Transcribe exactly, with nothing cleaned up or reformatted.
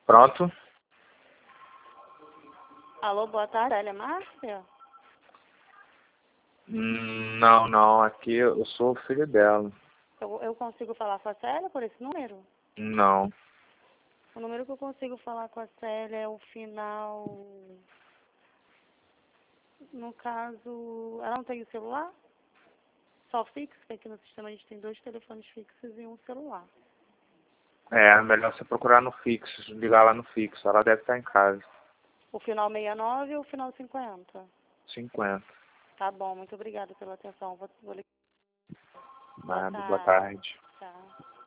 Pronto? Alô, boa tarde, Célia Márcia? Hum, não, não, aqui eu sou o filho dela. Eu, eu consigo falar com a Célia por esse número? Não. O número que eu consigo falar com a Célia é o final... No caso, ela não tem o celular? Só fixo, porque aqui no sistema a gente tem dois telefones fixos e um celular. É, melhor você procurar no fixo, ligar lá no fixo. Ela deve estar em casa. O final sessenta e nove ou o final cinquenta? cinquenta. Tá bom, muito obrigada pela atenção. Vou, vou ligar. Boa Nada, boa tarde. tarde. Tchau.